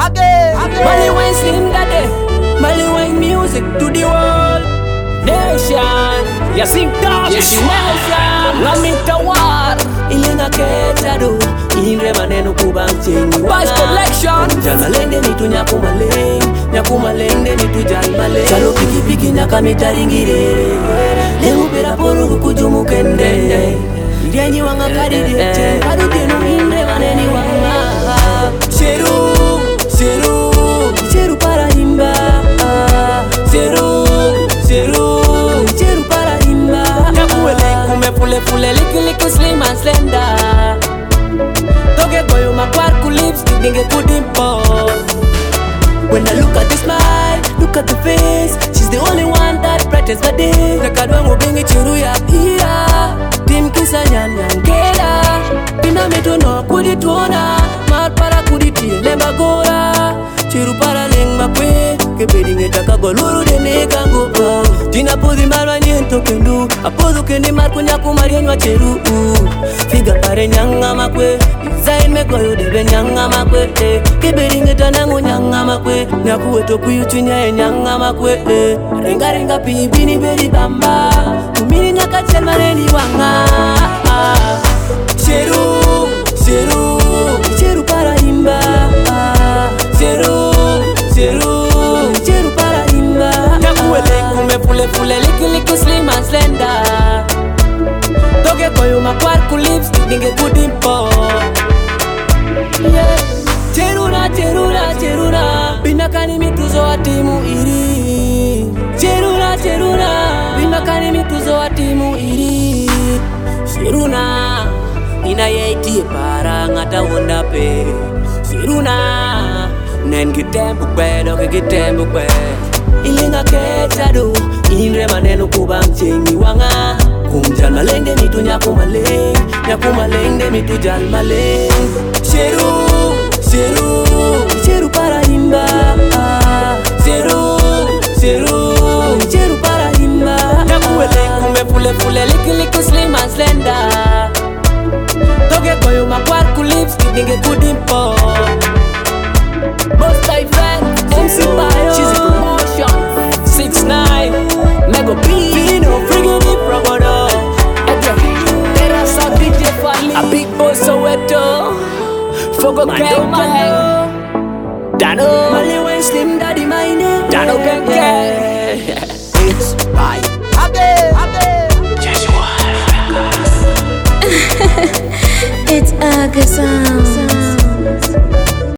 Mali wine slim daddy, Mali wine music to the world. Nation, ya sing dance. Yes, nation, ngamita war. Ilinga ketado, inre maneno kubang chengi. Vice collection. Jana lende ni tu nyakuma lende ni tu jalmale. Chalo piki piki nyakamita ringire. Lemu pera poru kukujumu kende. Ndianyi wanga kadidete, kadutenu inre maneni wanga. Cheru para himba. Cheru para himba. Nyakuele kume fule liku slim and slender. Toge koyo makwar ku lipstick ninge kudimpo. When I look at the smile, look at the face, she's the only one that brightens my day. Nakadwangu bingi chiru ya pia, tim kisa nyangela. Pina meto no kudituona, mar para kuditie lemba gora. Chiru para lengba kwe, kebedi ngetaka goluru dene kangopa. Tina podi marwa nyento kendu, apodu kende marku nyaku marienwa cheru. Figa pare nyanga makwe, zain me koyo debe nyanga makwe. Kebedi ngetanangu nyanga makwe, nyaku weto kuyuchunya nyanga makwe. Renga pibini bedi bamba, kumini nyaka chelmaneni wanga. Cheru para himba. Cheru para himba. Nyakuele kume fule liku slim and slender. Toge koyo makwar ku lipstick ninge kudimpo. Cheruna binakani mituzo wa timu iri. Cheruna binakani mituzo wa timu iri. Cheruna ina yeiti para ngata wonda pe. Cheruna nen gitembu kwe doke gitembu kwe. Ilinga ketado inre maneno kubang chengi wanga. Kumjal lende mitu nyakuma lende mitu jal maleng. Cheru para himba. Cheru para himba. Nyakuele kume fule liku slim and slender. Toge koyo makwar ku lipstick ninge kudimpo. Most I fan, MC Bayo, she's a promotion. 6ix9ine, Mego B, Pino, Frigidi Promodo. Era sa DJ Fali, a big boy Soweto. Fogo Kema, Dano, Mali wine slim daddy my name. Dano Keke. It's by It's a good song.